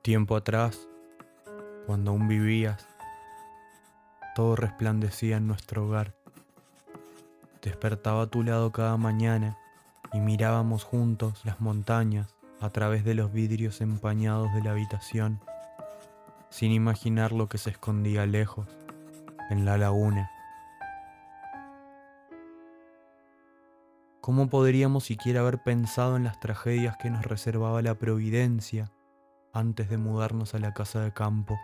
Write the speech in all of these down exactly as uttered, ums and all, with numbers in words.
Tiempo atrás, cuando aún vivías, todo resplandecía en nuestro hogar. Despertaba a tu lado cada mañana y mirábamos juntos las montañas a través de los vidrios empañados de la habitación, sin imaginar lo que se escondía lejos, en la laguna. ¿Cómo podríamos siquiera haber pensado en las tragedias que nos reservaba la providencia antes de mudarnos a la casa de campo?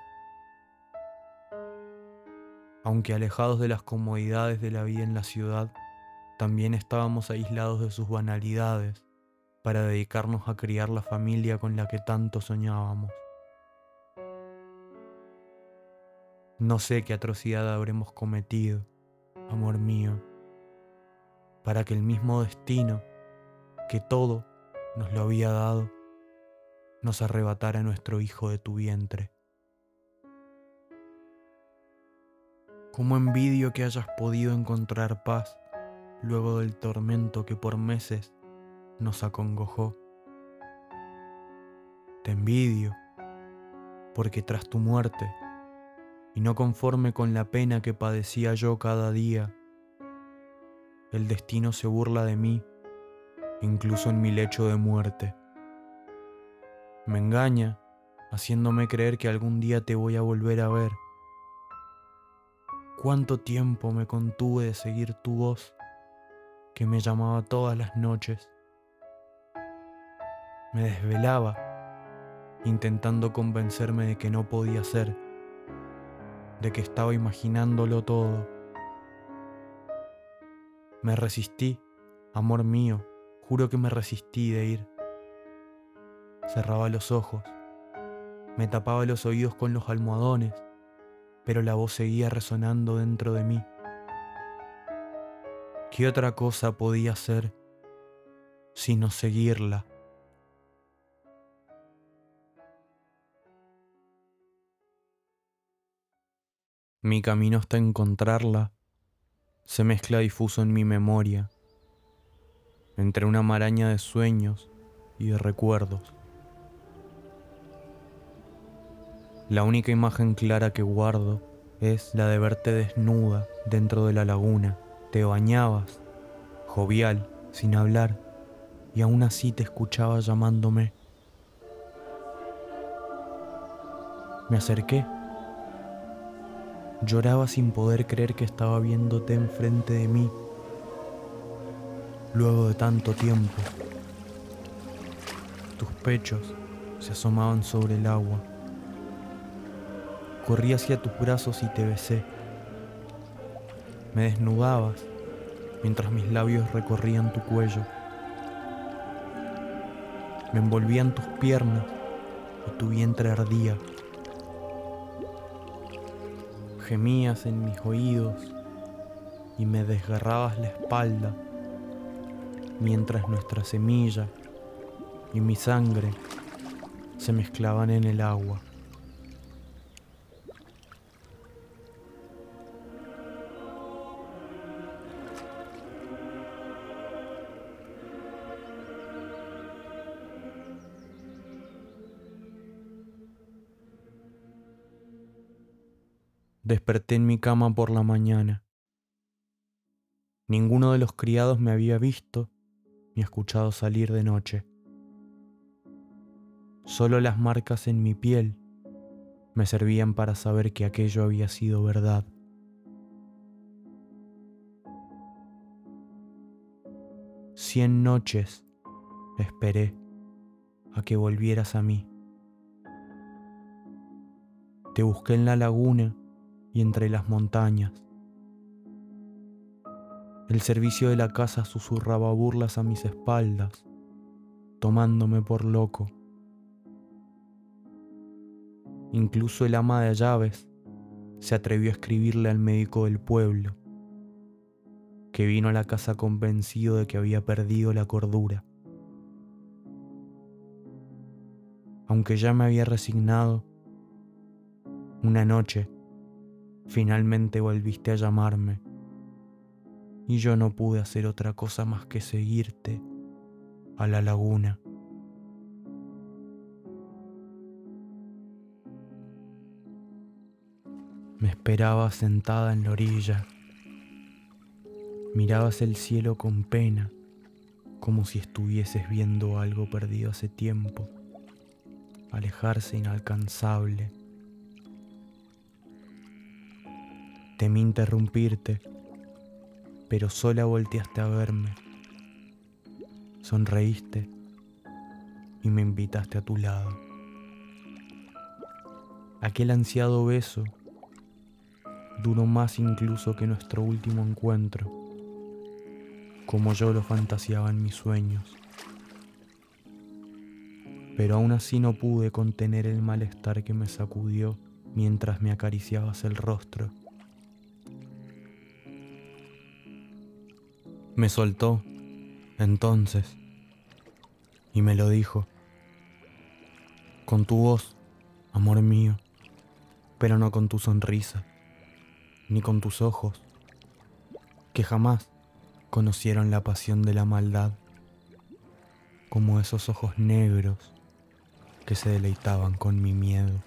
Aunque alejados de las comodidades de la vida en la ciudad, también estábamos aislados de sus banalidades para dedicarnos a criar la familia con la que tanto soñábamos. No sé qué atrocidad habremos cometido, amor mío, para que el mismo destino, que todo nos lo había dado, nos arrebatara a nuestro hijo de tu vientre. Cómo envidio que hayas podido encontrar paz luego del tormento que por meses nos acongojó. Te envidio, porque tras tu muerte, y no conforme con la pena que padecía yo cada día, el destino se burla de mí, incluso en mi lecho de muerte. Me engaña, haciéndome creer que algún día te voy a volver a ver. Cuánto tiempo me contuve de seguir tu voz, que me llamaba todas las noches. Me desvelaba, intentando convencerme de que no podía ser, de que estaba imaginándolo todo. Me resistí, amor mío, juro que me resistí de ir. Cerraba los ojos, me tapaba los oídos con los almohadones, pero la voz seguía resonando dentro de mí. ¿Qué otra cosa podía hacer sino seguirla? Mi camino hasta encontrarla se mezcla difuso en mi memoria, entre una maraña de sueños y de recuerdos. La única imagen clara que guardo es la de verte desnuda dentro de la laguna. Te bañabas, jovial, sin hablar, y aún así te escuchaba llamándome. Me acerqué. Lloraba sin poder creer que estaba viéndote enfrente de mí, luego de tanto tiempo. Tus pechos se asomaban sobre el agua. Corrí hacia tus brazos y te besé. Me desnudabas mientras mis labios recorrían tu cuello. Me envolvían tus piernas y tu vientre ardía. Gemías en mis oídos y me desgarrabas la espalda mientras nuestra semilla y mi sangre se mezclaban en el agua. Desperté en mi cama por la mañana. Ninguno de los criados me había visto ni escuchado salir de noche. Solo las marcas en mi piel me servían para saber que aquello había sido verdad. Cien noches esperé a que volvieras a mí. Te busqué en la laguna y entre las montañas. El servicio de la casa susurraba burlas a mis espaldas, tomándome por loco. Incluso el ama de llaves se atrevió a escribirle al médico del pueblo, que vino a la casa convencido de que había perdido la cordura. Aunque ya me había resignado, una noche finalmente volviste a llamarme y yo no pude hacer otra cosa más que seguirte a la laguna. Me esperabas sentada en la orilla. Mirabas el cielo con pena, como si estuvieses viendo algo perdido hace tiempo, alejarse inalcanzable. Temí interrumpirte, pero sola volteaste a verme. Sonreíste y me invitaste a tu lado. Aquel ansiado beso duró más incluso que nuestro último encuentro, como yo lo fantaseaba en mis sueños. Pero aún así no pude contener el malestar que me sacudió mientras me acariciabas el rostro. Me soltó, entonces, y me lo dijo, con tu voz, amor mío, pero no con tu sonrisa, ni con tus ojos, que jamás conocieron la pasión de la maldad, como esos ojos negros que se deleitaban con mi miedo.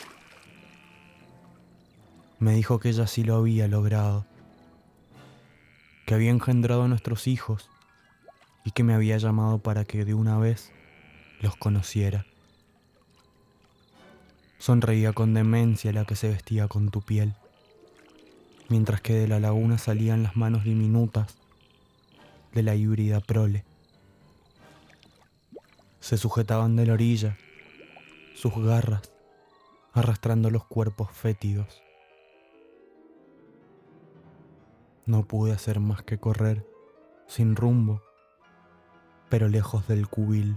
Me dijo que ella sí lo había logrado, que había engendrado a nuestros hijos y que me había llamado para que de una vez los conociera. Sonreía con demencia la que se vestía con tu piel, mientras que de la laguna salían las manos diminutas de la híbrida prole. Se sujetaban de la orilla, sus garras arrastrando los cuerpos fétidos. No pude hacer más que correr, sin rumbo, pero lejos del cubil.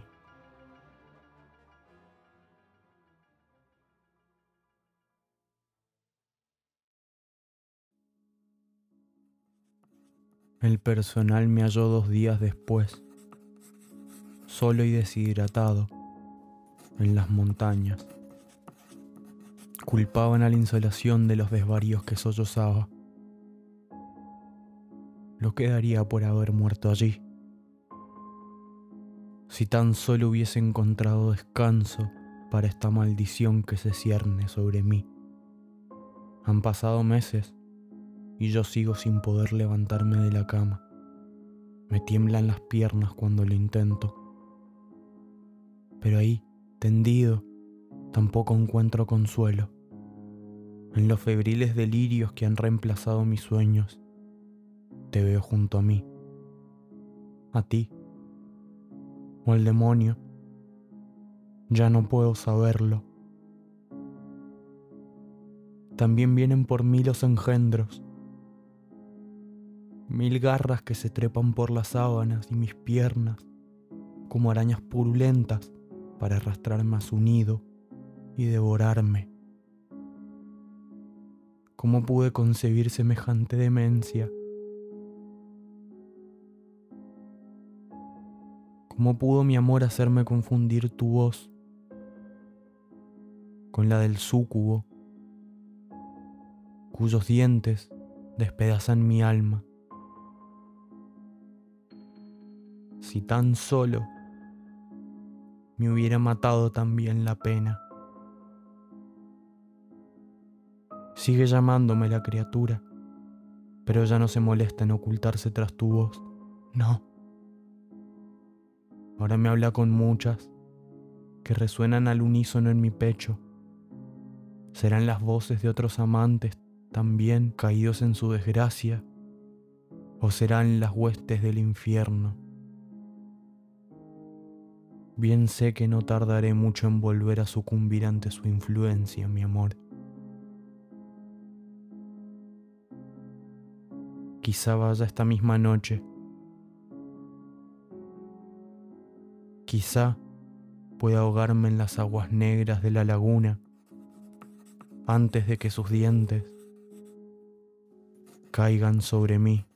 El personal me halló dos días después, solo y deshidratado, en las montañas. Culpaban a la insolación de los desvaríos que sollozaba. Lo quedaría por haber muerto allí. Si tan solo hubiese encontrado descanso para esta maldición que se cierne sobre mí. Han pasado meses y yo sigo sin poder levantarme de la cama. Me tiemblan las piernas cuando lo intento. Pero ahí, tendido, tampoco encuentro consuelo. En los febriles delirios que han reemplazado mis sueños, te veo junto a mí, a ti, o al demonio. Ya no puedo saberlo. También vienen por mí los engendros, mil garras que se trepan por las sábanas y mis piernas, como arañas purulentas para arrastrarme a su nido y devorarme. ¿Cómo pude concebir semejante demencia? ¿Cómo pudo mi amor hacerme confundir tu voz con la del súcubo, cuyos dientes despedazan mi alma? Si tan solo me hubiera matado también la pena. Sigue llamándome la criatura, pero ya no se molesta en ocultarse tras tu voz. No. Ahora me habla con muchas, que resuenan al unísono en mi pecho. ¿Serán las voces de otros amantes también caídos en su desgracia? ¿O serán las huestes del infierno? Bien sé que no tardaré mucho en volver a sucumbir ante su influencia, mi amor. Quizá vaya esta misma noche. Quizá pueda ahogarme en las aguas negras de la laguna antes de que sus dientes caigan sobre mí.